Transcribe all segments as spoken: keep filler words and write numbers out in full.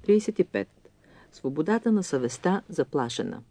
тридесет и пет. Свободата на съвестта заплашена.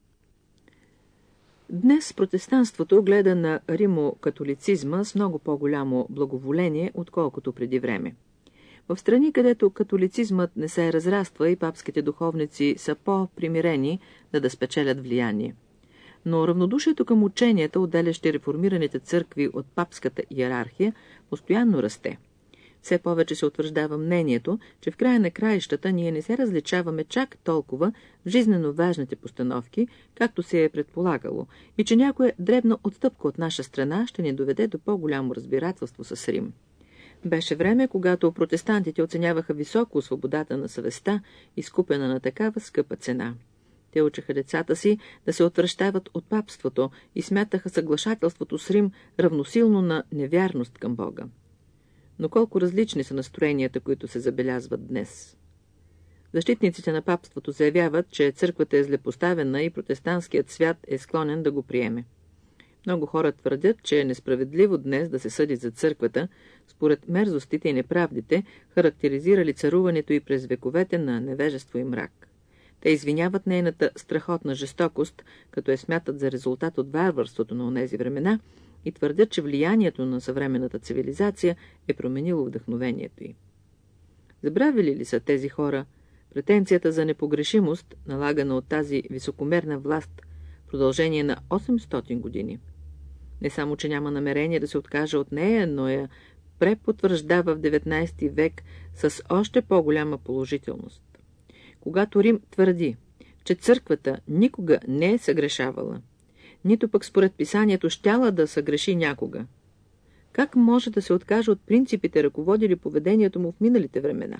Днес протестанството гледа на римокатолицизма с много по-голямо благоволение, отколкото преди време. В страни, където католицизмът не се разраства и папските духовници са по-примирени, да да спечелят влияние. Но равнодушието към ученията, отделящи реформираните църкви от папската иерархия, постоянно расте. Все повече се утвърждава мнението, че в края на краищата ние не се различаваме чак толкова в жизнено важните постановки, както се е предполагало, и че някоя дребна отстъпка от наша страна ще ни доведе до по-голямо разбирателство с Рим. Беше време, когато протестантите оценяваха високо свободата на съвестта, изкупена на такава скъпа цена. Те учеха децата си да се отвращават от папството и смятаха съглашателството с Рим равносилно на невярност към Бога. Но колко различни са настроенията, които се забелязват днес. Защитниците на папството заявяват, че църквата е злепоставена и протестантският свят е склонен да го приеме. Много хора твърдят, че е несправедливо днес да се съди за църквата, според мерзостите и неправдите, характеризирали царуването и през вековете на невежество и мрак. Те извиняват нейната страхотна жестокост, като я смятат за резултат от варварството на онези времена, и твърдят, че влиянието на съвременната цивилизация е променило вдъхновението й. Забравили ли са тези хора претенцията за непогрешимост, налагана от тази високомерна власт в продължение на осемстотин години? Не само, че няма намерение да се откаже от нея, но я препотвърждава в деветнадесети век с още по-голяма положителност. Когато Рим твърди, че църквата никога не е съгрешавала, нито пък според писанието щяла да съгреши някога, как може да се откаже от принципите, ръководили поведението му в миналите времена?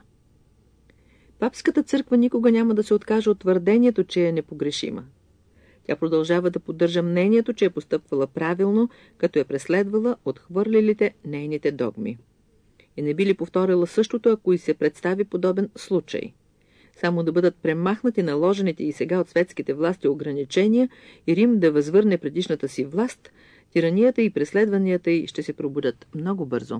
Папската църква никога няма да се откаже от твърдението, че е непогрешима. Тя продължава да поддържа мнението, че е постъпвала правилно, като е преследвала отхвърлилите нейните догми. И не би ли повторила същото, ако и се представи подобен случай? Само да бъдат премахнати наложените и сега от светските власти ограничения и Рим да възвърне предишната си власт, тиранията и преследванията й ще се пробудят много бързо.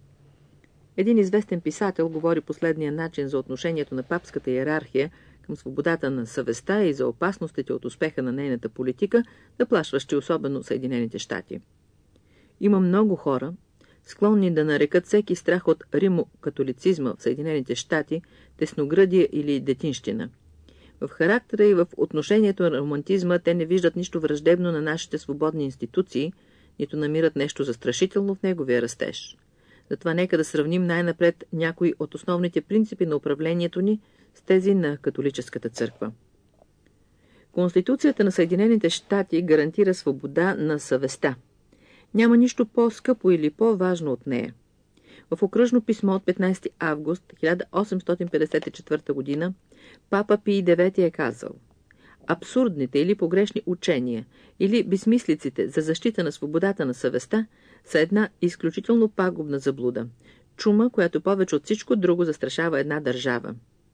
Един известен писател говори последния начин за отношението на папската иерархия към свободата на съвестта и за опасностите от успеха на нейната политика, заплашващи особено Съединените щати. Има много хора, склонни да нарекат всеки страх от римокатолицизма в Съединените щати тесноградие или детинщина. В характера и в отношението на романтизма те не виждат нищо враждебно на нашите свободни институции, нито намират нещо застрашително в неговия растеж. Затова нека да сравним най-напред някои от основните принципи на управлението ни с тези на католическата църква. Конституцията на Съединените щати гарантира свобода на съвестта. Няма нищо по-скъпо или по-важно от нея. В окръжно писмо от петнадесети август хиляда осемстотин петдесет и четвърта година папа Пий девети е казал: абсурдните или погрешни учения или безсмислиците за защита на свободата на съвестта са една изключително пагубна заблуда, чума, която повече от всичко друго застрашава една държава.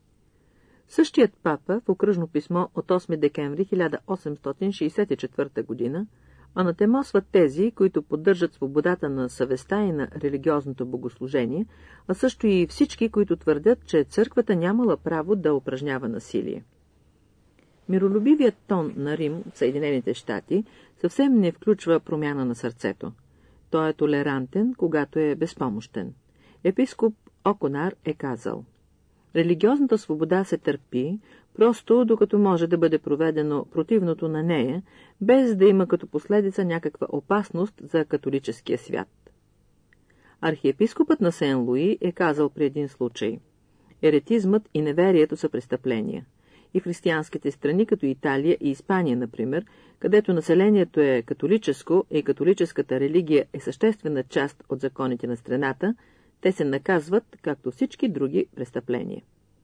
Същият папа в окръжно писмо от осми декември хиляда осемстотин шейсет и четвърта година анатемосват тези, които поддържат свободата на съвестта и на религиозното богослужение, а също и всички, които твърдят, че църквата нямала право да упражнява насилие. Миролюбивият тон на Рим в Съединените щати съвсем не включва промяна на сърцето. Той е толерантен, когато е безпомощен. Епископ Оконар е казал: религиозната свобода се търпи, просто докато може да бъде проведено противното на нея, без да има като последица някаква опасност за католическия свят. Архиепископът на Сен-Луи е казал при един случай: еретизмът и неверието са престъпления. И в християнските страни, като Италия и Испания, например, където населението е католическо и католическата религия е съществена част от законите на страната, те се наказват, както всички други престъпления.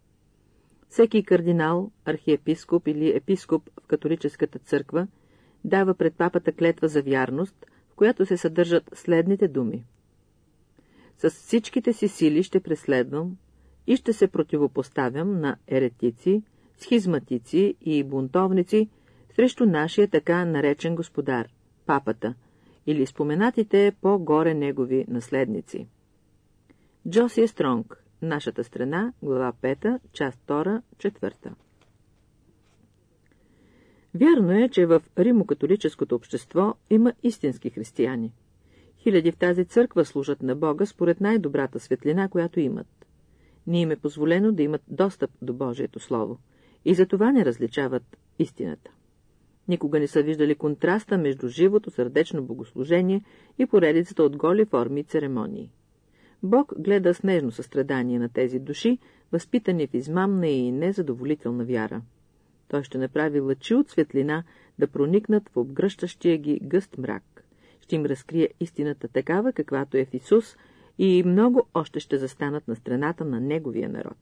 Всеки кардинал, архиепископ или епископ в католическата църква дава пред папата клетва за вярност, в която се съдържат следните думи: с всичките си сили ще преследвам и ще се противопоставям на еретици, схизматици и бунтовници срещу нашия така наречен господар, папата, или споменатите по-горе негови наследници. Джосия Стронг, Нашата страна, глава пета, част втора, четвърта. Вярно е, че в римокатолическото общество има истински християни. Хиляди в тази църква служат на Бога според най-добрата светлина, която имат. Не им е позволено да имат достъп до Божието Слово и за това не различават истината. Никога не са виждали контраста между живото сърдечно богослужение и поредицата от голи форми и церемонии. Бог гледа с нежно състрадание на тези души, възпитани в измамна и незадоволителна вяра. Той ще направи лъчи от светлина да проникнат в обгръщащия ги гъст мрак. Ще им разкрие истината такава, каквато е в Исус, и много още ще застанат на страната на Неговия народ.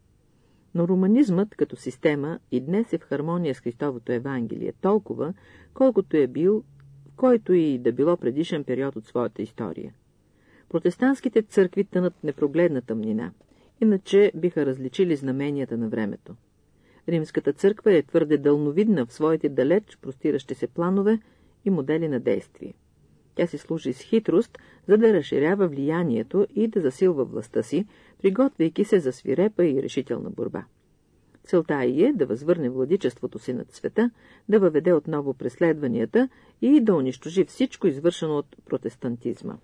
Но романизмът като система и днес е в хармония с Христовото Евангелие толкова, колкото е бил, в който и да било предишен период от своята история. Протестантските църкви тънат в непрогледна тъмнина, иначе биха различили знаменията на времето. Римската църква е твърде дълновидна в своите далеч простиращи се планове и модели на действие. Тя си служи с хитрост, за да разширява влиянието и да засилва властта си, приготвяйки се за свирепа и решителна борба. Целта й е да възвърне владичеството си над света, да въведе отново преследванията и да унищожи всичко извършено от протестантизма.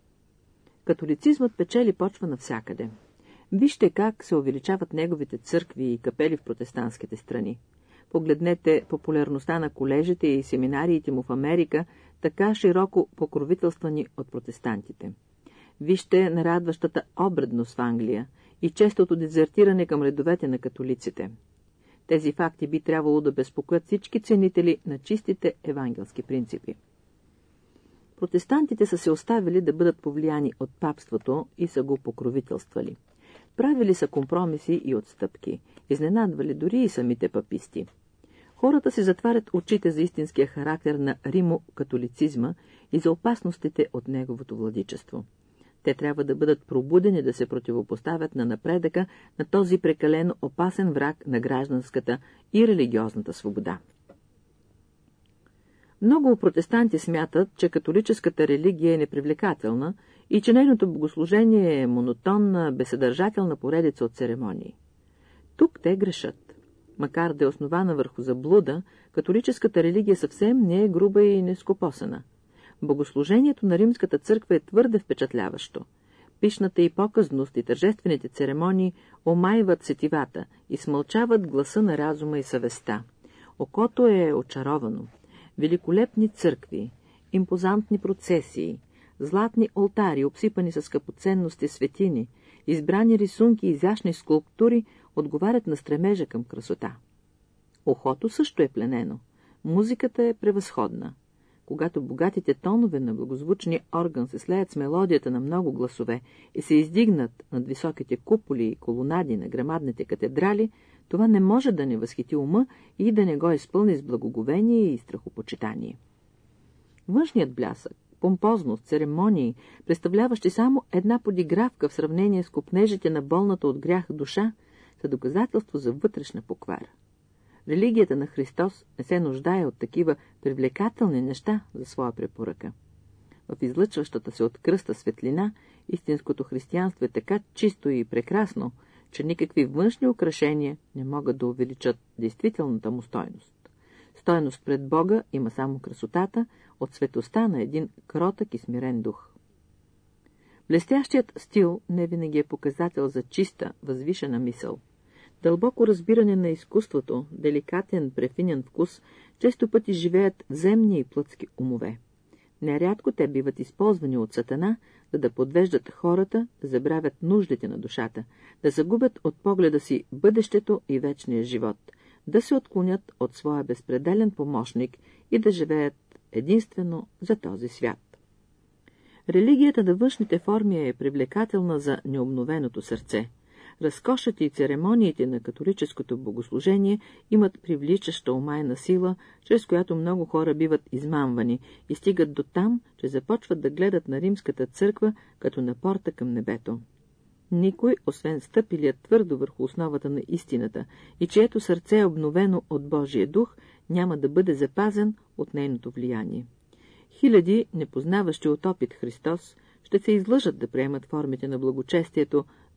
Католицизмът печели почва навсякъде. Вижте как се увеличават неговите църкви и капели в протестантските страни. Погледнете популярността на колежите и семинариите му в Америка, така широко покровителствани от протестантите. Вижте нарадващата обредност в Англия и честото дезертиране към редовете на католиците. Тези факти би трябвало да безпокоят всички ценители на чистите евангелски принципи. Протестантите са се оставили да бъдат повлияни от папството и са го покровителствали. Правили са компромиси и отстъпки, изненадвали дори и самите паписти. Хората си затварят очите за истинския характер на римокатолицизма и за опасностите от неговото владичество. Те трябва да бъдат пробудени да се противопоставят на напредъка на този прекалено опасен враг на гражданската и религиозната свобода. Много протестанти смятат, че католическата религия е непривлекателна и че нейното богослужение е монотонна, безсъдържателна поредица от церемонии. Тук те грешат. Макар да е основана върху заблуда, католическата религия съвсем не е груба и нескопосана. Богослужението на римската църква е твърде впечатляващо. Пишната и показност и тържествените церемонии омайват сетивата и смълчават гласа на разума и съвестта. Окото е очаровано. Великолепни църкви, импозантни процесии, златни олтари, обсипани с скъпоценности светини, избрани рисунки и изящни скулптури отговарят на стремежа към красота. Ухото също е пленено. Музиката е превъзходна. Когато богатите тонове на благозвучния орган се слеят с мелодията на много гласове и се издигнат над високите куполи и колонади на грамадните катедрали, това не може да не възхити ума и да не го изпълни с благоговение и страхопочитание. Външният блясък, помпозност, церемонии, представляващи само една подигравка в сравнение с копнежите на болната от грях душа, са доказателство за вътрешна поквара. Религията на Христос не се нуждае от такива привлекателни неща за своя препоръка. В излъчващата се от кръста светлина, истинското християнство е така чисто и прекрасно, че никакви външни украшения не могат да увеличат действителната му стойност. Стойност пред Бога има само красотата от светостта на един кротък и смирен дух. Блестящият стил не винаги е показател за чиста, възвишена мисъл. Дълбоко разбиране на изкуството, деликатен, префинен вкус, често пъти живеят в земни и плътски умове. Нерядко те биват използвани от Сатана, за да подвеждат хората, да забравят нуждите на душата, да загубят от погледа си бъдещето и вечния живот, да се отклонят от своя безпределен помощник и да живеят единствено за този свят. Религията на външните форми е привлекателна за необновеното сърце. Разкошът и церемониите на католическото богослужение имат привличаща омайна сила, чрез която много хора биват измамвани и стигат до там, че започват да гледат на римската църква като на порта към небето. Никой, освен стъпилият твърдо върху основата на истината и чието сърце е обновено от Божия дух, няма да бъде запазен от нейното влияние. Хиляди, непознаващи от опит Христос, ще се излъжат да приемат формите на благочестието,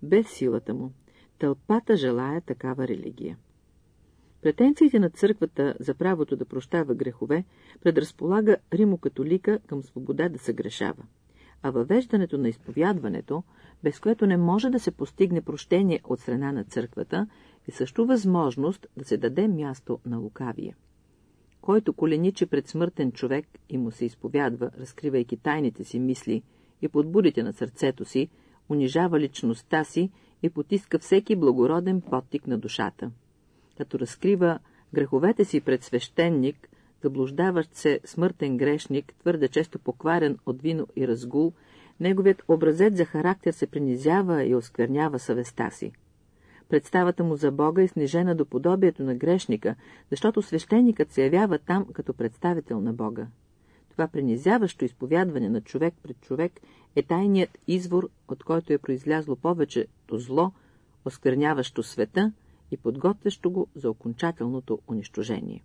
без силата му. Тълпата желая такава религия. Претенциите на църквата за правото да прощава грехове предразполага римокатолика към свобода да се грешава, а въвеждането на изповядването, без което не може да се постигне прощение от страна на църквата, е също възможност да се даде място на лукавие. Който коленичи пред смъртен човек и му се изповядва, разкривайки тайните си мисли и подбудите на сърцето си, унижава личността си и потиска всеки благороден подтик на душата. Като разкрива греховете си пред свещеник, заблуждаващ се смъртен грешник, твърде често покварен от вино и разгул, неговият образец за характер се принизява и осквернява съвестта си. Представата му за Бога е снижена до подобието на грешника, защото свещеникът се явява там като представител на Бога. Това принизяващо изповядване на човек пред човек е тайният извор, от който е произлязло повечето зло, оскверняващо света и подготвящо го за окончателното унищожение.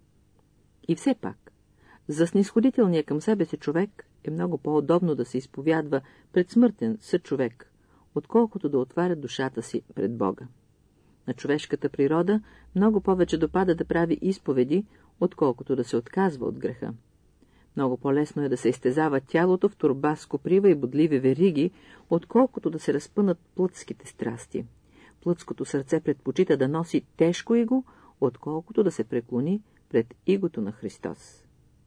И все пак, за снисходителния към себе си човек е много по-удобно да се изповядва пред смъртен съчовек, отколкото да отваря душата си пред Бога. На човешката природа много повече допада да прави изповеди, отколкото да се отказва от греха. Много по-лесно е да се изтезава тялото в торба с коприва и бодливи вериги, отколкото да се разпънат плътските страсти. Плътското сърце предпочита да носи тежко иго, отколкото да се преклони пред игото на Христос.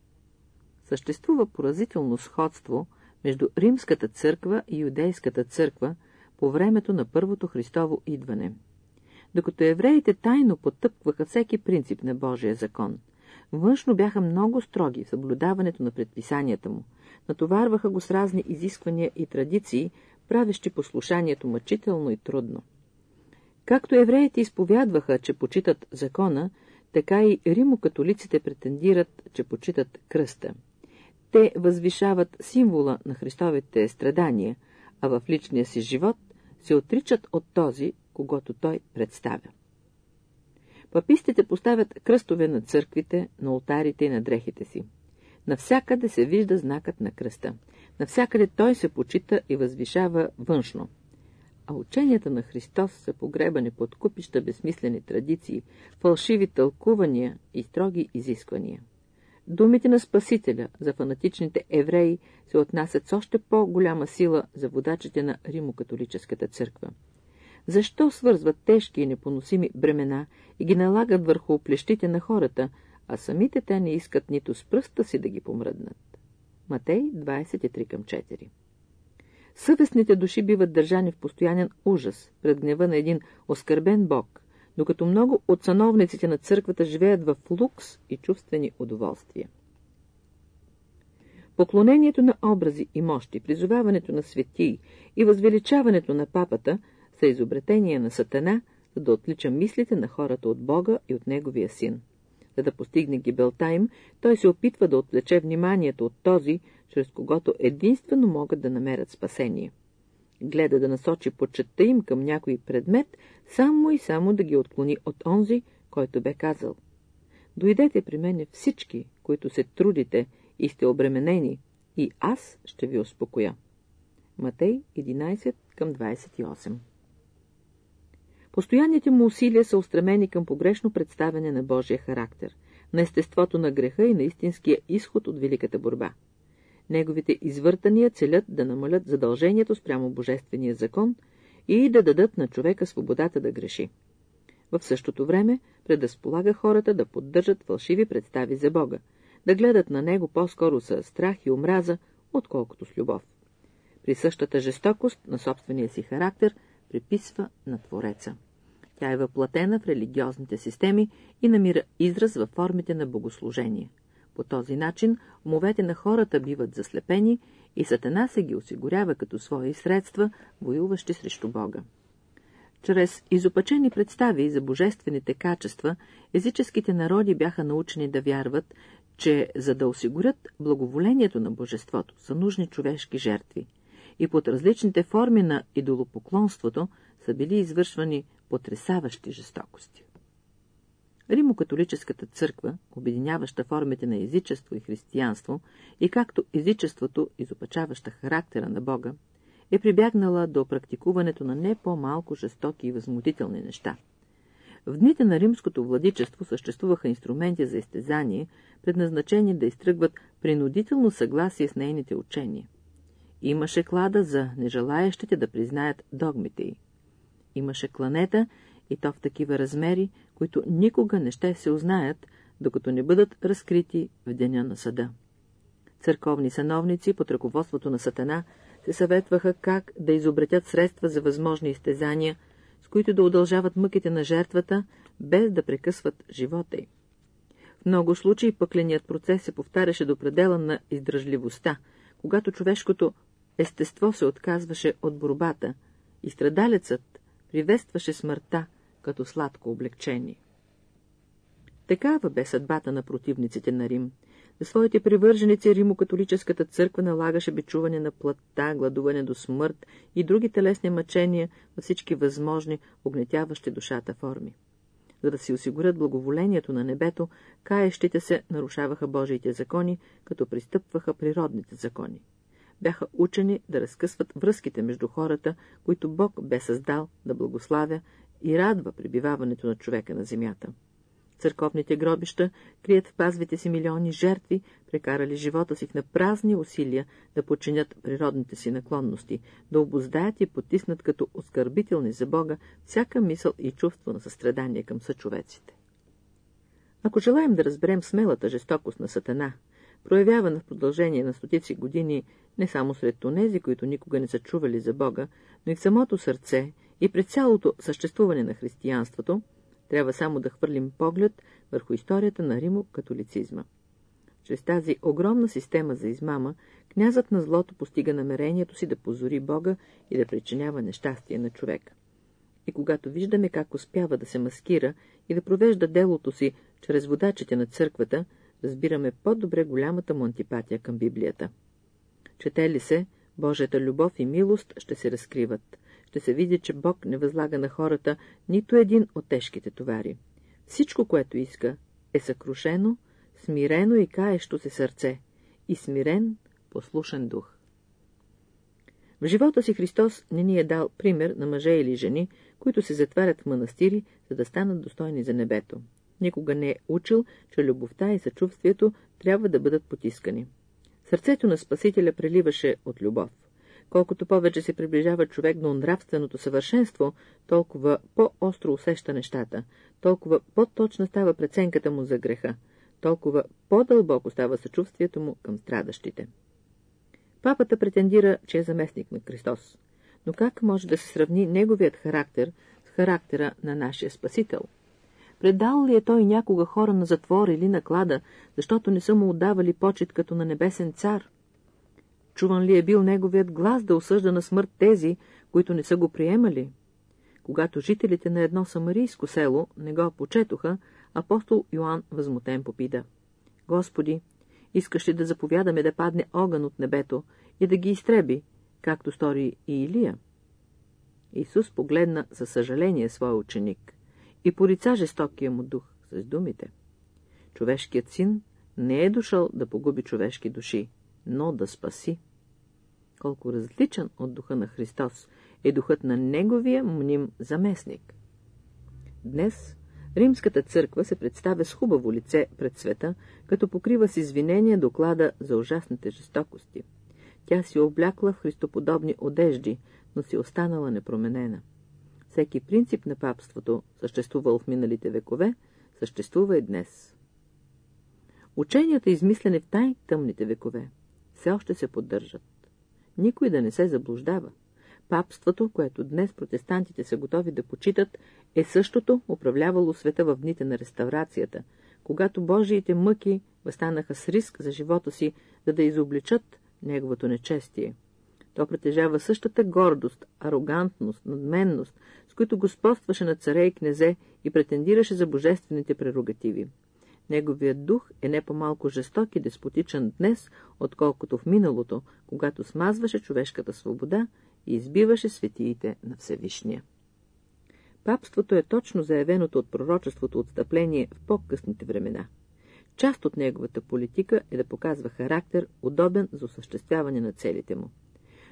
Съществува поразително сходство между римската църква и юдейската църква по времето на първото Христово идване. Докато евреите тайно потъпкваха всеки принцип на Божия закон, външно бяха много строги в съблюдаването на предписанията му, натоварваха го с разни изисквания и традиции, правещи послушанието мъчително и трудно. Както евреите изповядваха, че почитат закона, така и римокатолиците претендират, че почитат кръста. Те възвишават символа на Христовите страдания, а в личния си живот се отричат от този, когото той представя. Папистите поставят кръстове на църквите, на олтарите и на дрехите си. Навсякъде се вижда знакът на кръста. Навсякъде той се почита и възвишава външно. А ученията на Христос са погребани под купища безсмислени традиции, фалшиви тълкувания и строги изисквания. Думите на Спасителя за фанатичните евреи се отнасят с още по-голяма сила за водачите на римокатолическата църква. Защо свързват тежки и непоносими бремена и ги налагат върху плещите на хората, а самите те не искат нито с пръста си да ги помръднат? Матей двадесет и три към четири. Съвестните души биват държани в постоянен ужас пред гнева на един оскърбен Бог, докато много от сановниците на църквата живеят в лукс и чувствени удоволствия. Поклонението на образи и мощи, призоваването на светии и възвеличаването на папата са изобретения на Сатана, за да отлича мислите на хората от Бога и от Неговия син. За да постигне гибелта им, той се опитва да отвлече вниманието от този, чрез когото единствено могат да намерят спасение. Гледа да насочи почетта им към някой предмет, само и само да ги отклони от онзи, който бе казал: «Дойдете при мене всички, които се трудите и сте обременени, и аз ще ви успокоя». Матей единадесет към двадесет и осем. Постоянните му усилия са устремени към погрешно представяне на Божия характер, на естеството на греха и на истинския изход от великата борба. Неговите извъртания целят да намалят задължението спрямо Божествения закон и да дадат на човека свободата да греши. В същото време предразполага хората да поддържат фалшиви представи за Бога, да гледат на него по-скоро с страх и омраза, отколкото с любов. При същата жестокост на собствения си характер приписва на Твореца. Тя е въплатена в религиозните системи и намира израз във формите на богослужение. По този начин умовете на хората биват заслепени и Сатана се ги осигурява като свои средства, воюващи срещу Бога. Чрез изопачени представи за божествените качества, езическите народи бяха научени да вярват, че за да осигурят благоволението на божеството са нужни човешки жертви, и под различните форми на идолопоклонството са били извършвани потресаващи жестокости. Римокатолическата църква, обединяваща формите на езичество и християнство, и както езичеството, изопачаваща характера на Бога, е прибягнала до практикуването на не по-малко жестоки и възмутителни неща. В дните на римското владичество съществуваха инструменти за изтезание, предназначени да изтръгват принудително съгласие с нейните учения. Имаше клада за нежелаящите да признаят догмите й. Имаше кланета, и то в такива размери, които никога не ще се узнаят, докато не бъдат разкрити в деня на съда. Църковни сановници под ръководството на Сатана се съветваха как да изобретят средства за възможни изтезания, с които да удължават мъките на жертвата, без да прекъсват живота й. В много случаи пъкленият процес се повтаряше до предела на издръжливостта, когато човешкото естество се отказваше от борбата и страдалецът приветстваше смъртта като сладко облегчение. Такава бе съдбата на противниците на Рим. За своите привърженици римокатолическата църква налагаше бичуване на плътта, гладуване до смърт и други телесни мъчения във всички възможни, огнетяващи душата форми. За да си осигурят благоволението на небето, каещите се нарушаваха Божиите закони, като пристъпваха природните закони. Бяха учени да разкъсват връзките между хората, които Бог бе създал да благославя и радва пребиваването на човека на земята. Църковните гробища крият в пазвите си милиони жертви, прекарали живота си в напразни усилия да подчинят природните си наклонности, да обуздаят и потиснат като оскърбителни за Бога всяка мисъл и чувство на състрадание към съчовеците. Ако желаем да разберем смелата жестокост на Сатана, проявявана в продължение на стотици години не само сред онези, които никога не са чували за Бога, но и в самото сърце и пред цялото съществуване на християнството, трябва само да хвърлим поглед върху историята на римокатолицизма. Чрез тази огромна система за измама, князът на злото постига намерението си да позори Бога и да причинява нещастие на човека. И когато виждаме как успява да се маскира и да провежда делото си чрез водачите на църквата, разбираме по-добре голямата му антипатия към Библията. Чете ли се, Божията любов и милост ще се разкриват. Ще се види, че Бог не възлага на хората нито един от тежките товари. Всичко, което иска, е съкрушено, смирено и каещо се сърце и смирен, послушен дух. В живота си Христос не ни е дал пример на мъже или жени, които се затварят в манастири, за да станат достойни за небето. Никога не е учил, че любовта и съчувствието трябва да бъдат потискани. Сърцето на Спасителя преливаше от любов. Колкото повече се приближава човек до нравственото съвършенство, толкова по-остро усеща нещата, толкова по-точна става преценката му за греха, толкова по-дълбоко става съчувствието му към страдащите. Папата претендира, че е заместник на Христос, но как може да се сравни неговият характер с характера на нашия Спасител? Предал ли е той някога хора на затвор или на клада, защото не са му отдавали почет като на небесен цар? Чуван ли е бил неговият глас да осъжда на смърт тези, които не са го приемали? Когато жителите на едно самарийско село не го почетоха, апостол Йоан възмутен попита: Господи, искаш ли да заповядаме да падне огън от небето и да ги изтреби, както стори и Илия? Исус погледна със съжаление своя ученик и порица жестокия му дух с думите: човешкият син не е дошъл да погуби човешки души, но да спаси. Колко различен от духа на Христос е духът на неговия мним заместник. Днес Римската църква се представя с хубаво лице пред света, като покрива с извинения доклада за ужасните жестокости. Тя си облякла в христоподобни одежди, но си останала непроменена. Всеки принцип на папството, съществувал в миналите векове, съществува и днес. Ученията, измислени в най-тъмните векове, все още се поддържат. Никой да не се заблуждава. Папството, което днес протестантите са готови да почитат, е същото управлявало света в дните на реставрацията, когато Божиите мъки възстанаха с риск за живота си, за да изобличат неговото нечестие. То притежава същата гордост, арогантност, надменност, с които господстваше на царе и князе и претендираше за божествените прерогативи. Неговият дух е не по-малко жесток и деспотичен днес, отколкото в миналото, когато смазваше човешката свобода и избиваше светиите на Всевишния. Папството е точно заявеното от пророчеството отстъпление в по-късните времена. Част от неговата политика е да показва характер, удобен за осъществяване на целите му.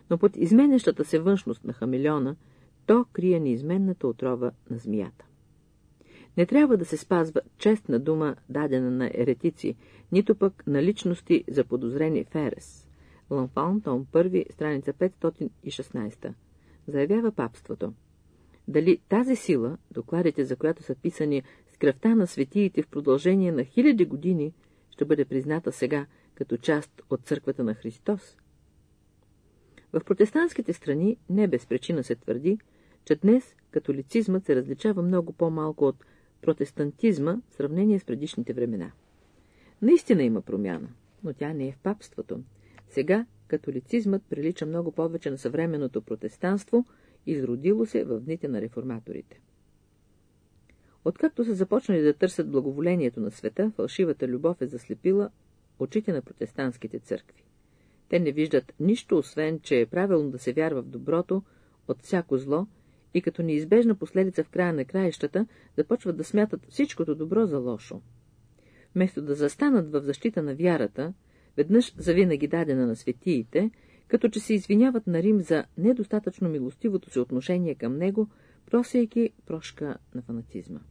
Но под изменящата се външност на хамелеона, то крие неизменната отрова на змията. Не трябва да се спазва честна дума, дадена на еретици, нито пък на личности за подозрени в ерес. Ланфон, том първи, страница петстотин и шестнадесета. Заявява папството. Дали тази сила, докладите за която са писани с кръвта на светиите в продължение на хиляди години, ще бъде призната сега като част от църквата на Христос? В протестантските страни не без причина се твърди, че днес католицизмът се различава много по-малко от протестантизма в сравнение с предишните времена. Наистина има промяна, но тя не е в папството. Сега католицизмът прилича много повече на съвременното протестанство, изродило се в дните на реформаторите. Откакто са започнали да търсят благоволението на света, фалшивата любов е заслепила очите на протестантските църкви. Те не виждат нищо, освен че е правилно да се вярва в доброто от всяко зло и като неизбежна последица в края на краищата започват да смятат всичкото добро за лошо. Вместо да застанат в защита на вярата, веднъж завинаги дадена на светиите, като че се извиняват на Рим за недостатъчно милостивото си отношение към него, просейки прошка на фанатизма.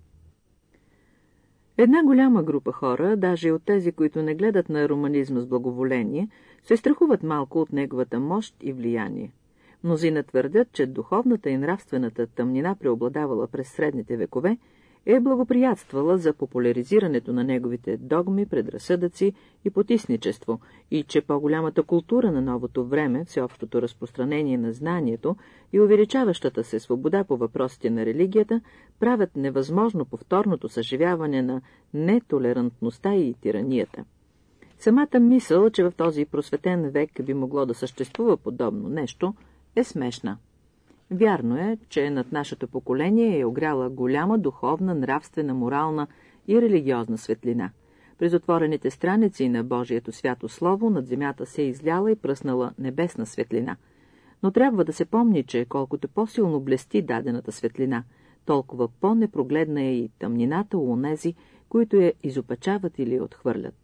Една голяма група хора, даже и от тези, които не гледат на романизма с благоволение, се страхуват малко от неговата мощ и влияние. Мнозина твърдят, че духовната и нравствената тъмнина, преобладавала през средните векове, е благоприятствала за популяризирането на неговите догми, предразсъдъци и потисничество, и че по-голямата култура на новото време, всеобщото разпространение на знанието и увеличаващата се свобода по въпросите на религията правят невъзможно повторното съживяване на нетолерантността и тиранията. Самата мисъл, че в този просветен век би могло да съществува подобно нещо, е смешна. Вярно е, че над нашето поколение е огряла голяма духовна, нравствена, морална и религиозна светлина. През отворените страници на Божието свято слово над земята се е изляла и пръснала небесна светлина. Но трябва да се помни, че колкото по-силно блести дадената светлина, толкова по-непрогледна е и тъмнината у онези, които я изопачават или отхвърлят.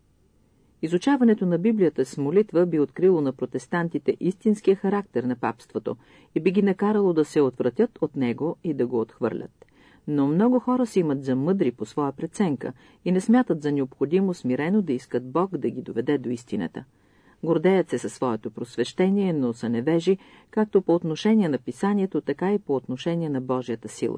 Изучаването на Библията с молитва би открило на протестантите истинския характер на папството и би ги накарало да се отвратят от него и да го отхвърлят. Но много хора си имат за мъдри по своя преценка и не смятат за необходимо смирено да искат Бог да ги доведе до истината. Гордеят се със своето просвещение, но са невежи, както по отношение на писанието, така и по отношение на Божията сила.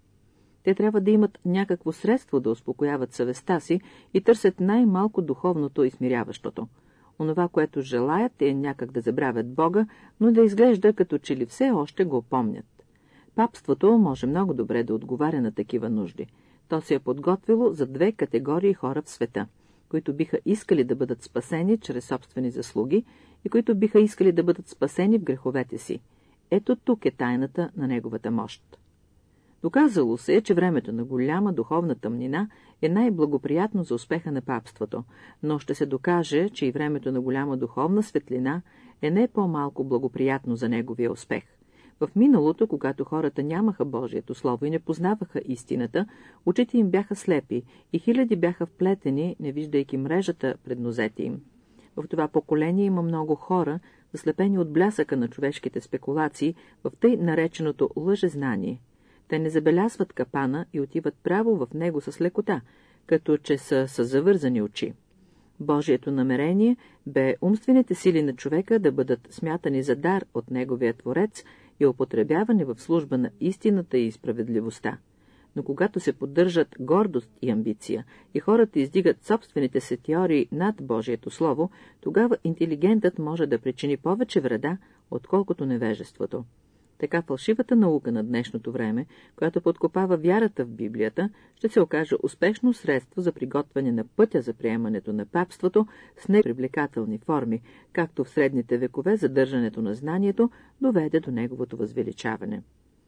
Те трябва да имат някакво средство да успокояват съвестта си и търсят най-малко духовното и смиряващото. Онова, което желаят, е някак да забравят Бога, но да изглежда като че ли все още го помнят. Папството може много добре да отговаря на такива нужди. То се е подготвило за две категории хора в света, които биха искали да бъдат спасени чрез собствени заслуги и които биха искали да бъдат спасени в греховете си. Ето тук е тайната на неговата мощ. Доказало се е, че времето на голяма духовна тъмнина е най-благоприятно за успеха на папството, но ще се докаже, че и времето на голяма духовна светлина е не по-малко благоприятно за неговия успех. В миналото, когато хората нямаха Божието слово и не познаваха истината, очите им бяха слепи и хиляди бяха вплетени, не виждайки мрежата пред нозете им. В това поколение има много хора, заслепени от блясъка на човешките спекулации в тъй нареченото лъжезнание. Те не забелязват капана и отиват право в него с лекота, като че са с завързани очи. Божието намерение бе умствените сили на човека да бъдат смятани за дар от неговия Творец и употребявани в служба на истината и справедливостта. Но когато се поддържат гордост и амбиция и хората издигат собствените си теории над Божието Слово, тогава интелигентът може да причини повече вреда, отколкото невежеството. Така фалшивата наука на днешното време, която подкопава вярата в Библията, ще се окаже успешно средство за приготвяне на пътя за приемането на папството с непривлекателни форми, както в средните векове задържането на знанието доведе до неговото възвеличаване.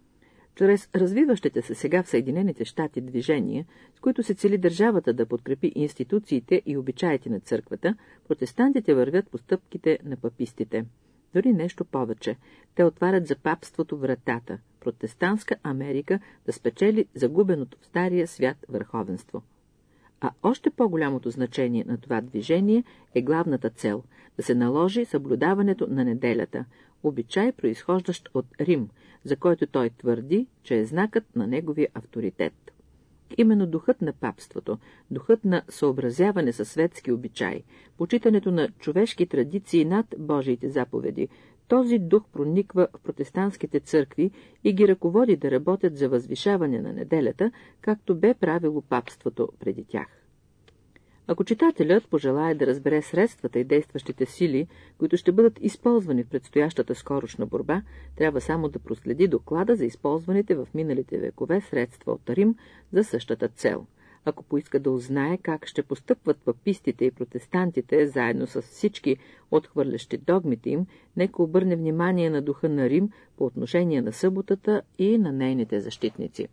Чрез развиващите се сега в Съединените щати движения, с които се цели държавата да подкрепи институциите и обичаите на църквата, протестантите вървят по стъпките на папистите. Дори нещо повече. Те отварят за папството вратата, протестантска Америка да спечели загубеното в стария свят върховенство. А още по-голямото значение на това движение е главната цел – да се наложи съблюдаването на неделята. обичай, произхождащ от Рим, за който той твърди, че е знакът на неговия авторитет. Именно духът на папството, духът на съобразяване със светски обичай, почитането на човешки традиции над Божиите заповеди, този дух прониква в протестантските църкви и ги ръководи да работят за възвишаване на неделята, както бе правило папството преди тях. Ако читателят пожелае да разбере средствата и действащите сили, които ще бъдат използвани в предстоящата скорошна борба, трябва само да проследи доклада за използваните в миналите векове средства от Рим за същата цел. Ако поиска да узнае как ще постъпват папистите и протестантите, заедно с всички отхвърлящи догмите им, нека обърне внимание на духа на Рим по отношение на съботата и на нейните защитници.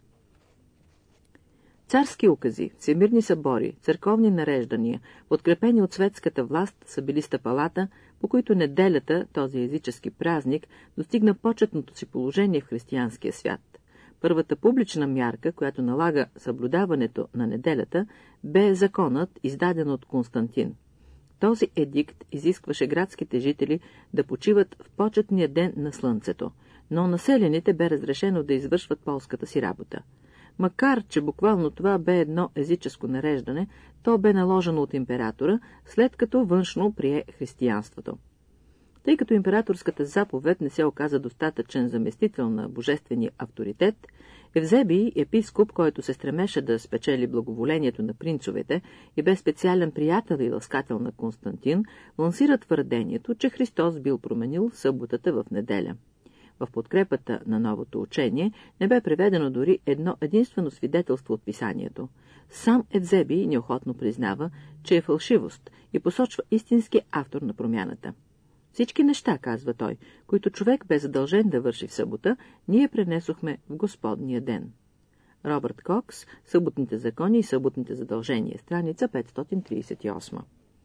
Царски укази, всемирни събори, църковни нареждания, подкрепени от светската власт, са били стъпалата, по които неделята, този езически празник, достигна почетното си положение в християнския свят. Първата публична мярка, която налага съблюдаването на неделята, бе законът, издаден от Константин. Този едикт изискваше градските жители да почиват в почетния ден на слънцето, но населените бе разрешено да извършват полската си работа. Макар че буквално това бе едно езическо нареждане, то бе наложено от императора, след като външно прие християнството. Тъй като императорската заповед не се оказа достатъчен заместител на божествения авторитет, Евзебий, епископ, който се стремеше да спечели благоволението на принцовете и бе специален приятел и ласкател на Константин, лансира твърдението, че Христос бил променил съботата в неделя. В подкрепата на новото учение не бе преведено дори едно единствено свидетелство от писанието. Сам Евзебий неохотно признава, че е фалшивост и посочва истински автор на промяната. Всички неща, казва той, които човек бе задължен да върши в събота, ние пренесохме в Господния ден. Робърт Кокс, Съботните закони и съботните задължения, страница петстотин тридесет и осма.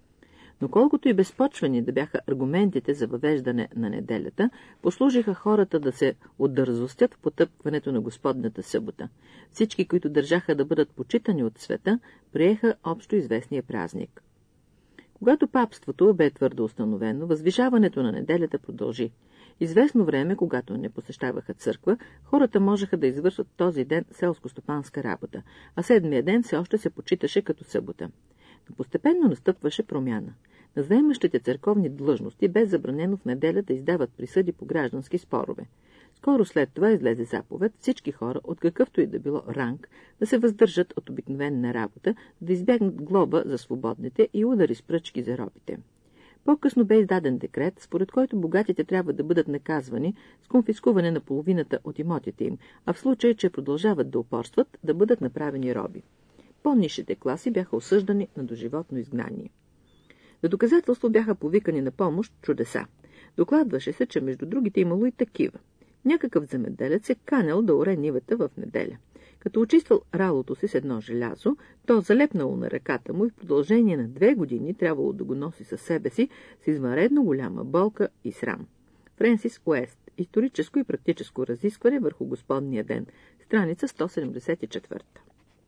Но колкото и безпочвени да бяха аргументите за въвеждане на неделята, послужиха хората да се отдързостят в потъпкването на Господната събота. Всички, които държаха да бъдат почитани от света, приеха общо известния празник. Когато папството бе твърдо установено, възвишаването на неделята продължи. Известно време, когато не посещаваха църква, хората можеха да извършат този ден селско-стопанска работа, а седмия ден все още се почиташе като събота. Но постепенно настъпваше промяна. На заемащите църковни длъжности бе забранено в неделя да издават присъди по граждански спорове. Скоро след това излезе заповед всички хора, от какъвто и да било ранг, да се въздържат от обикновена работа, да избягнат глоба за свободните и удари с пръчки за робите. По-късно бе издаден декрет, според който богатите трябва да бъдат наказвани с конфискуване на половината от имотите им, а в случай, че продължават да упорстват, да бъдат направени роби. По-нисшите класи бяха осъждани на доживотно изгнание. За доказателство бяха повикани на помощ чудеса. Докладваше се, че между другите имало и такива. Някакъв земеделец е канел да оре нивата в неделя. Като очиствал ралото си с едно желязо, то залепнало на ръката му и в продължение на две години трябвало да го носи със себе си с извънредно голяма болка и срам. Френсис Уест. Историческо и практическо разискване върху Господния ден. Страница сто седемдесет и четвърта.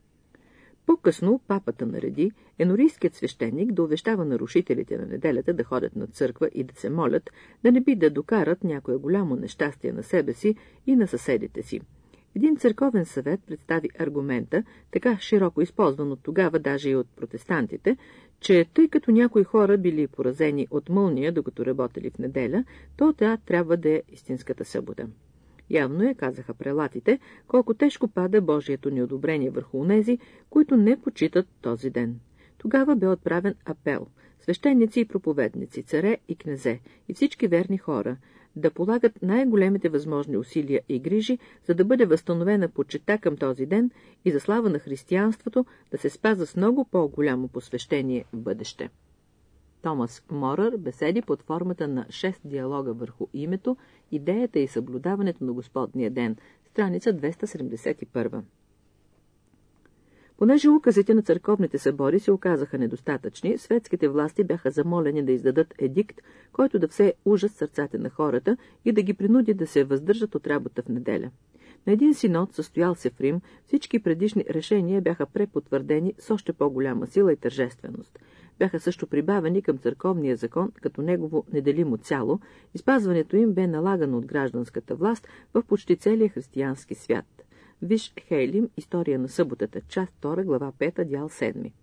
По-късно папата нареди енорийският свещеник да увещава нарушителите на неделята да ходят на църква и да се молят, да не би да докарат някое голямо нещастие на себе си и на съседите си. Един църковен съвет представи аргумента, така широко използван от тогава даже и от протестантите, че тъй като някои хора били поразени от мълния, докато работели в неделя, то тя трябва да е истинската събота. Явно е, казаха прелатите, колко тежко пада Божието неодобрение върху онези, които не почитат този ден. Тогава бе отправен апел свещеници и проповедници, царе и князе и всички верни хора да полагат най-големите възможни усилия и грижи, за да бъде възстановена почита към този ден и за слава на християнството да се спазва с много по-голямо посвещение в бъдеще. Томас Морър, беседи под формата на шест диалога върху името, идеята и съблюдаването на Господния ден, страница двеста седемдесет и първа. Понеже указите на църковните събори се оказаха недостатъчни, светските власти бяха замолени да издадат едикт, който да все ужас сърцата на хората и да ги принуди да се въздържат от работа в неделя. На един синод, състоял се в Рим, всички предишни решения бяха препотвърдени с още по-голяма сила и тържественост. бяха също прибавени към църковния закон като негово неделимо цяло и спазването им бе налагано от гражданската власт в почти целия християнски свят. Виж Хейлим, История на съботата, част втора, глава пета, дял седми.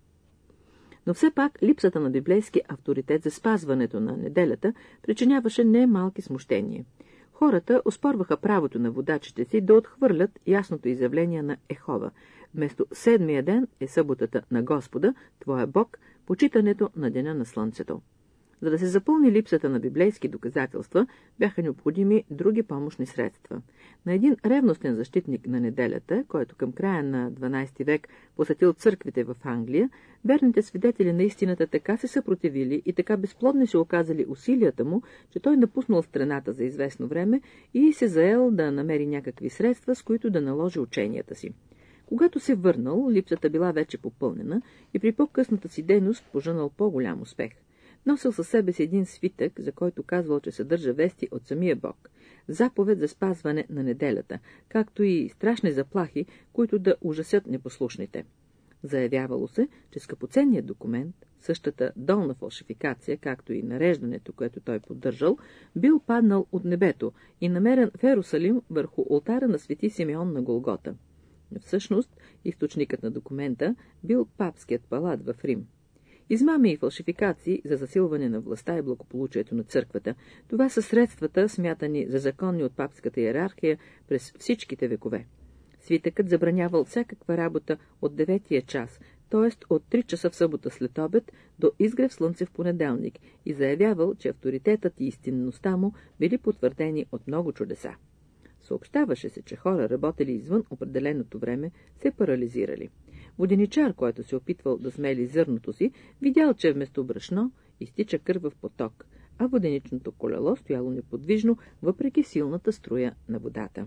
Но все пак липсата на библейски авторитет за спазването на неделята причиняваше немалки смущения. Хората оспорваха правото на водачите си да отхвърлят ясното изявление на Ехова. Вместо седмия ден е съботата на Господа, твоя Бог, почитането на деня на слънцето. За да се запълни липсата на библейски доказателства, бяха необходими други помощни средства. На един ревностен защитник на неделята, който към края на дванадесети век посетил църквите в Англия, верните свидетели на истината така се съпротивили и така безплодни се оказали усилията му, че той напуснал страната за известно време и се заел да намери някакви средства, с които да наложи ученията си. Когато се върнал, липсата била вече попълнена и при по-късната си дейност пожънал по-голям успех. Носил със себе си един свитък, за който казвал, че съдържа вести от самия Бог, заповед за спазване на неделята, както и страшни заплахи, които да ужасят непослушните. Заявявало се, че скъпоценният документ, същата долна фалшификация, както и нареждането, което той поддържал, бил паднал от небето и намерен в Ерусалим върху олтара на свети Симеон на Голгота. Всъщност, източникът на документа бил папският палат в Рим. Измами и фалшификации за засилване на властта и благополучието на църквата. Това са средствата, смятани за законни от папската иерархия през всичките векове. Свитъкът забранявал всякаква работа от деветия час, т.е. от три часа в събота след обед до изгрев слънце в понеделник, и заявявал, че авторитетът и истинността му били потвърдени от много чудеса. Съобщаваше се, че хора, работели извън определеното време, се парализирали. Воденичар, който се опитвал да смели зърното си, видял, че вместо брашно изтича кървав поток, а воденичното колело стояло неподвижно, въпреки силната струя на водата.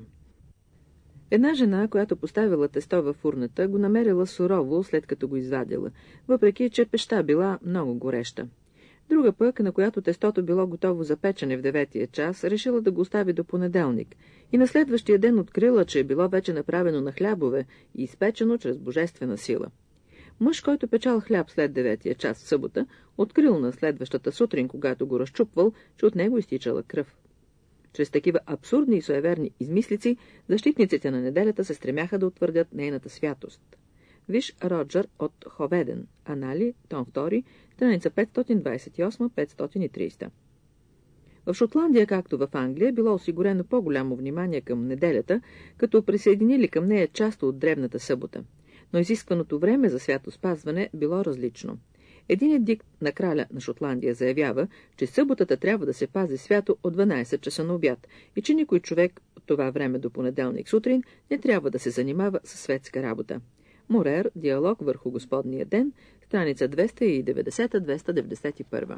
Една жена, която поставила тесто във фурната, го намерила сурово, след като го извадила, въпреки че пеща била много гореща. Друга пък, на която тестото било готово за печене в деветия час, решила да го остави до понеделник и на следващия ден открила, че е било вече направено на хлябове и изпечено чрез божествена сила. Мъж, който печал хляб след деветия час в събота, открил на следващата сутрин, когато го разчупвал, че от него изтичала кръв. Чрез такива абсурдни и суеверни измислици, защитниците на неделята се стремяха да утвърдят нейната святост. Виж Роджер от Ховеден, Анали, том втори, страница петстотин двадесет и осма до петстотин и тридесета. В Шотландия, както в Англия, било осигурено по-голямо внимание към неделята, като присъединили към нея част от древната събота. Но изискваното време за свято спазване било различно. Един едикт на краля на Шотландия заявява, че съботата трябва да се пази свято от дванадесет часа на обяд и че никой човек от това време до понеделник сутрин не трябва да се занимава със светска работа. Морер, диалог върху Господния ден, страница двеста и деветдесета до двеста деветдесет и първа.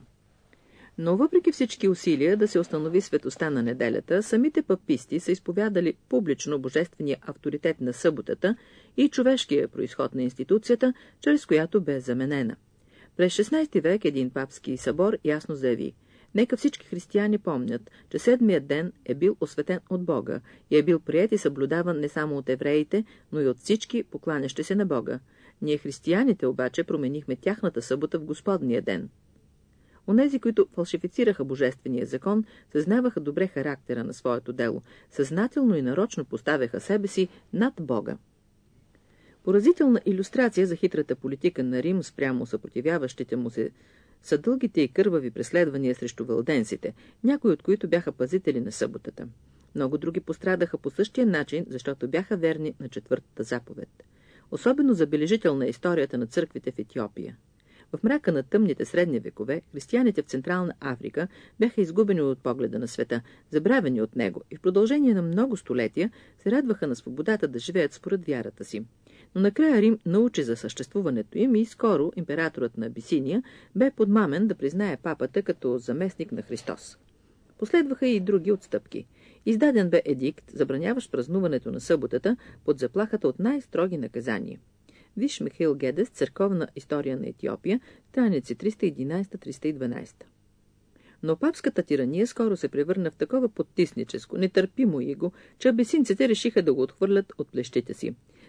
Но въпреки всички усилия да се установи светостта на неделята, самите паписти са изповядали публично божествения авторитет на съботата и човешкия произход на институцията, чрез която бе заменена. През шестнадесети век един папски събор ясно заяви: нека всички християни помнят, че седмият ден е бил осветен от Бога и е бил приет и съблюдаван не само от евреите, но и от всички покланящи се на Бога. Ние християните обаче променихме тяхната събота в Господния ден. Онези, които фалшифицираха божествения закон, съзнаваха добре характера на своето дело, съзнателно и нарочно поставяха себе си над Бога. Поразителна илюстрация за хитрата политика на Рим спрямо съпротивяващите му се са дългите и кървави преследвания срещу валденците, някои от които бяха пазители на съботата. Много други пострадаха по същия начин, защото бяха верни на четвъртата заповед. Особено забележителна е историята на църквите в Етиопия. В мрака на тъмните средни векове, християните в Централна Африка бяха изгубени от погледа на света, забравени от него и в продължение на много столетия се радваха на свободата да живеят според вярата си. Но накрая Рим научи за съществуването им и скоро императорът на Абисиния бе подмамен да признае папата като заместник на Христос. Последваха и други отстъпки. Издаден бе едикт, забраняващ празнуването на съботата под заплахата от най-строги наказания. Виж Михаил Гедес, Църковна история на Етиопия, страници триста и единадесета до триста и дванадесета. Но папската тирания скоро се превърна в такова потисническо, нетърпимо иго, че абисинците решиха да го отхвърлят от плещите си.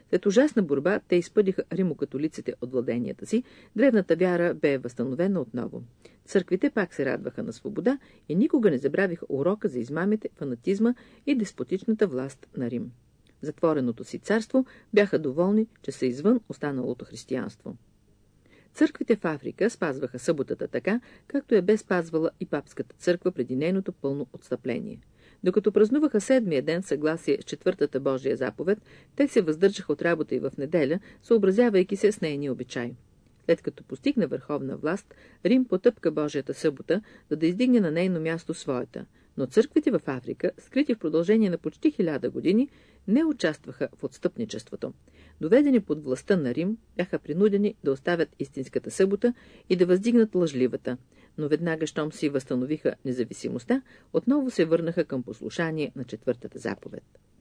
След ужасна борба те изпъдиха римокатолиците от владенията си, древната вяра бе възстановена отново. Църквите пак се радваха на свобода и никога не забравиха урока за измамите, фанатизма и деспотичната власт на Рим. В затвореното си царство бяха доволни, че са извън останалото християнство. Църквите в Африка спазваха съботата така, както я бе спазвала и папската църква преди нейното пълно отстъпление. Докато празнуваха седмия ден в съгласие с четвъртата Божия заповед, те се въздържаха от работа и в неделя, съобразявайки се с нейния обичай. След като постигна върховна власт, Рим потъпка Божията събота, за да издигне на нейно място своята, но църквите в Африка, скрити в продължение на почти хиляда години, не участваха в отстъпничеството. Доведени под властта на Рим, бяха принудени да оставят истинската събота и да въздигнат лъжливата, но веднага, щом си възстановиха независимостта, отново се върнаха към послушание на четвъртата заповед.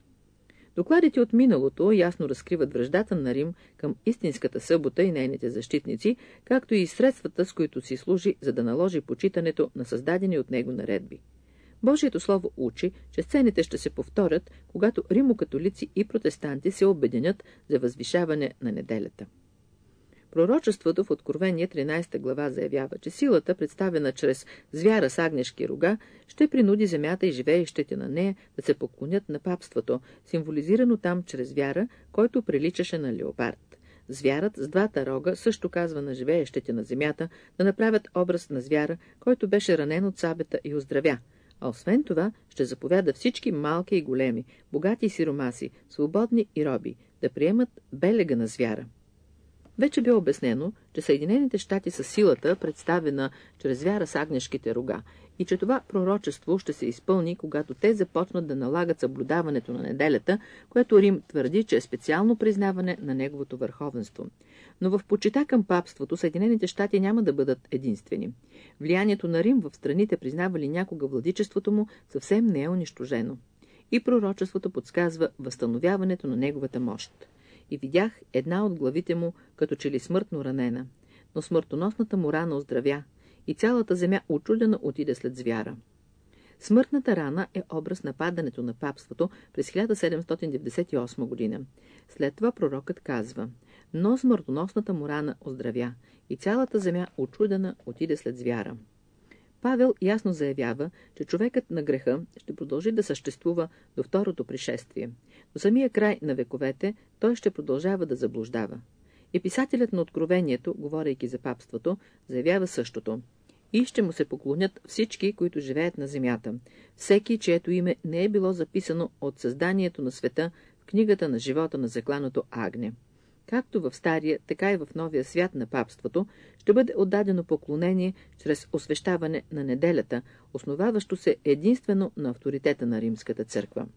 Докладите от миналото ясно разкриват враждата на Рим към истинската събота и нейните защитници, както и средствата, с които си служи, за да наложи почитането на създадени от него наредби. Божието слово учи, че сцените ще се повторят, когато римокатолици и протестанти се обединят за възвишаване на неделята. Пророчеството в Откровение тринадесета глава заявява, че силата, представена чрез звяра с агнешки рога, ще принуди земята и живеещите на нея да се поклонят на папството, символизирано там чрез звяра, който приличаше на леопард. Звярат с двата рога също казва на живеещите на земята да направят образ на звяра, който беше ранен от сабета и оздравя. А освен това ще заповяда всички малки и големи, богати и сиромаси, свободни и роби, да приемат белега на звяра. Вече бе обяснено, че Съединените щати са силата, представена чрез звяра с агнешките рога, и че това пророчество ще се изпълни, когато те започнат да налагат съблюдаването на неделята, което Рим твърди, че е специално признаване на неговото върховенство. Но в почита към папството Съединените щати няма да бъдат единствени. Влиянието на Рим в страните, признавали някога владичеството му, съвсем не е унищожено. И пророчеството подсказва възстановяването на неговата мощ. И видях една от главите му, като че ли смъртно ранена, но смъртоносната му рана оздравя, и цялата земя учудено отиде след звяра. Смъртната рана е образ на падането на папството през хиляда седемстотин деветдесет и осма година. След това пророкът казва: но смъртоносната му рана оздравя, и цялата земя учудена отиде след звяра. Павел ясно заявява, че човекът на греха ще продължи да съществува до второто пришествие. До самия край на вековете той ще продължава да заблуждава. И писателят на Откровението, говорейки за папството, заявява същото. И ще му се поклонят всички, които живеят на земята. Всеки, чието име не е било записано от създанието на света в книгата на живота на закланото агне. Както в стария, така и в новия свят на папството ще бъде отдадено поклонение чрез освещаване на неделята, основаващо се единствено на авторитета на Римската църква.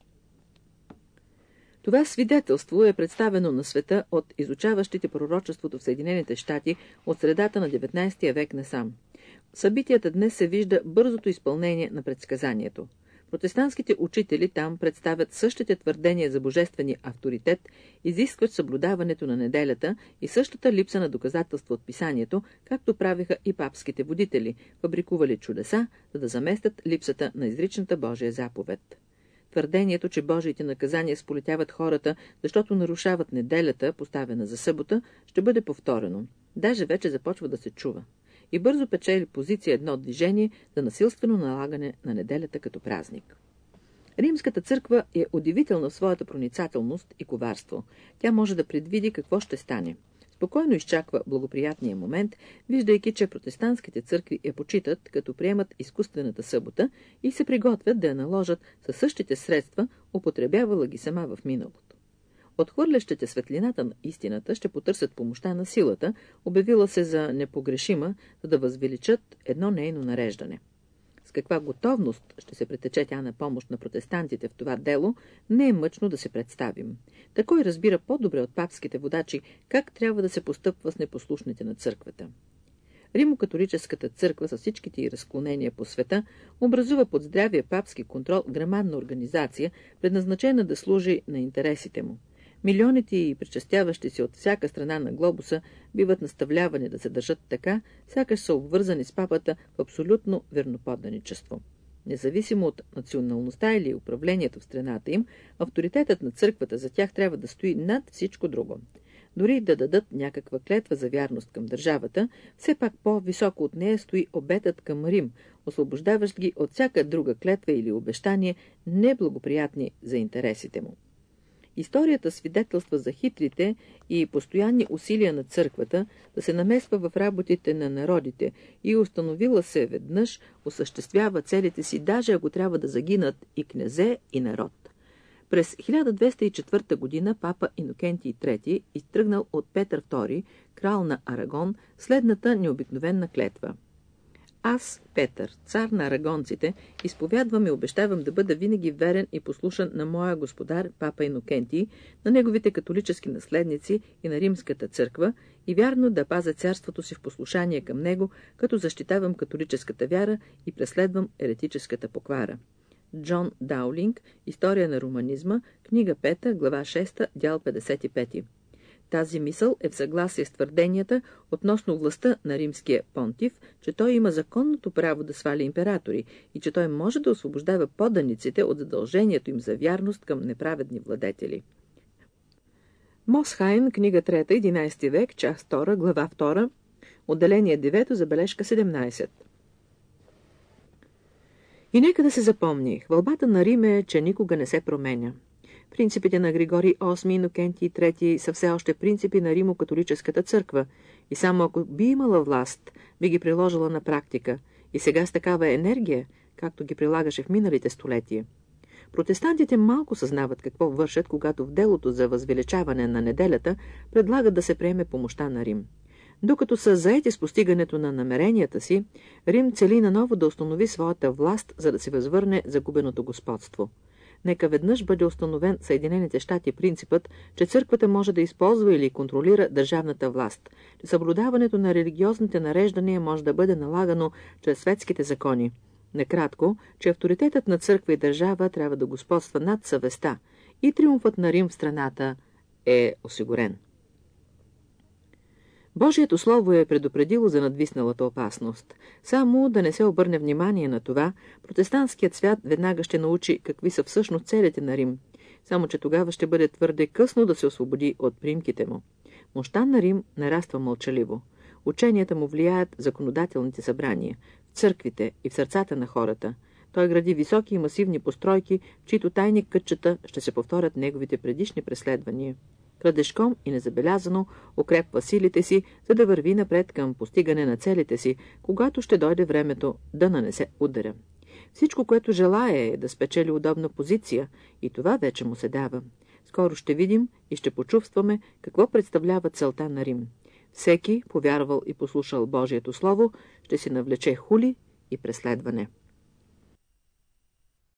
Това свидетелство е представено на света от изучаващите пророчеството в Съединените щати от средата на деветнадесетия век насам. В събитията днес се вижда бързото изпълнение на предсказанието. Протестантските учители там представят същите твърдения за божествения авторитет, изискват съблюдаването на неделята и същата липса на доказателство от писанието, както правиха и папските водители, фабрикували чудеса, за да заместят липсата на изричната Божия заповед. Твърдението, че Божиите наказания сполетяват хората, защото нарушават неделята, поставена за събота, ще бъде повторено. Даже вече започва да се чува. И бързо печели позиция едно движение за насилствено налагане на неделята като празник. Римската църква е удивителна в своята проницателност и коварство. Тя може да предвиди какво ще стане. Спокойно изчаква благоприятния момент, виждайки, че протестантските църкви я почитат, като приемат изкуствената събота и се приготвят да я наложат със същите средства, употребявала ги сама в миналото. Отхвърлящите светлината на истината ще потърсят помощта на силата, обявила се за непогрешима, за да възвеличат едно нейно нареждане. С каква готовност ще се претече тя на помощ на протестантите в това дело, не е мъчно да се представим. Такой разбира по-добре от папските водачи как трябва да се постъпва с непослушните на църквата. Римокатолическата църква с всичките й разклонения по света образува под здравия папски контрол грамадна организация, предназначена да служи на интересите му. Милионите и причастяващи се от всяка страна на глобуса биват наставлявани да се държат така, сякаш са обвързани с папата в абсолютно верноподданичество. Независимо от националността или управлението в страната им, авторитетът на църквата за тях трябва да стои над всичко друго. Дори да дадат някаква клетва за вярност към държавата, все пак по-високо от нея стои обетът към Рим, освобождаващ ги от всяка друга клетва или обещание, неблагоприятни за интересите му. Историята свидетелства за хитрите и постоянни усилия на църквата да се намесва в работите на народите и установила се веднъж, осъществява целите си, даже ако трябва да загинат и князе, и народ. През хиляда двеста и четвърта година папа Инокентий трети изтръгнал от Петър втори, крал на Арагон, следната необикновена клетва. Аз, Петър, цар на арагонците, изповядвам и обещавам да бъда винаги верен и послушан на моя господар, папа Инокентий, на неговите католически наследници и на римската църква, и вярно да пазя царството си в послушание към него, като защитавам католическата вяра и преследвам еретическата поквара. Джон Даулинг, История на романизма, книга пета, глава шеста, дял петдесет и пети. Тази мисъл е в съгласие с твърденията относно властта на римския понтив, че той има законното право да сваля императори и че той може да освобождава поданиците от задължението им за вярност към неправедни владетели. Мосхайм, книга трета, единайсети век, част втора, глава втора, отделение девето, забележка седемнайсет. И нека да се запомни, хвалбата на Рим е, че никога не се променя. Принципите на Григорий осми, Инокентий трети са все още принципи на Римо-католическата църква и само ако би имала власт, би ги приложила на практика и сега с такава енергия, както ги прилагаше в миналите столетия. Протестантите малко съзнават какво вършат, когато в делото за възвеличаване на неделята предлагат да се приеме помощта на Рим. Докато са заети с постигането на намеренията си, Рим цели наново да установи своята власт, за да се възвърне загубеното господство. Нека веднъж бъде установен в Съединените щати принципът, че църквата може да използва или контролира държавната власт, че съблюдаването на религиозните нареждания може да бъде налагано чрез светските закони. Накратко, че авторитетът на църква и държава трябва да господства над съвестта и триумфът на Рим в страната е осигурен. Божието слово е предупредило за надвисналата опасност. Само да не се обърне внимание на това, протестантският свят веднага ще научи какви са всъщност целите на Рим. Само че тогава ще бъде твърде късно да се освободи от примките му. Мощта на Рим нараства мълчаливо. Ученията му влияят в законодателните събрания, в църквите и в сърцата на хората. Той гради високи и масивни постройки, в чието тайни кътчета ще се повторят неговите предишни преследвания. Крадешком и незабелязано укрепва силите си, за да върви напред към постигане на целите си, когато ще дойде времето да нанесе удара. Всичко, което желае, е да спечели удобна позиция, и това вече му се дава. Скоро ще видим и ще почувстваме какво представлява целта на Рим. Всеки, повярвал и послушал Божието Слово, ще си навлече хули и преследване.